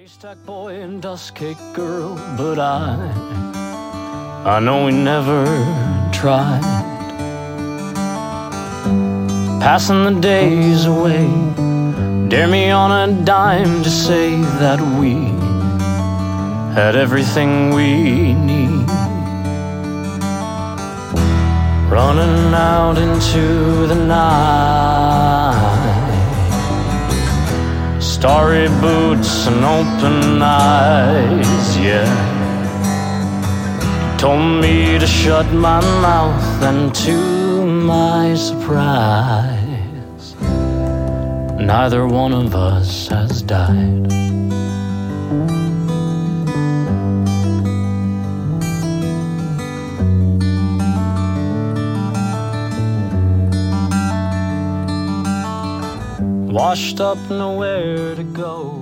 Haystack boy and dust cake girl, but I know we never tried. Passing the days away, dare me on a dime to say that we had everything we need. Running out into the night, starry boots and open eyes, yeah. You told me to shut my mouth, and to my surprise, neither one of us has died. Washed up, nowhere to go.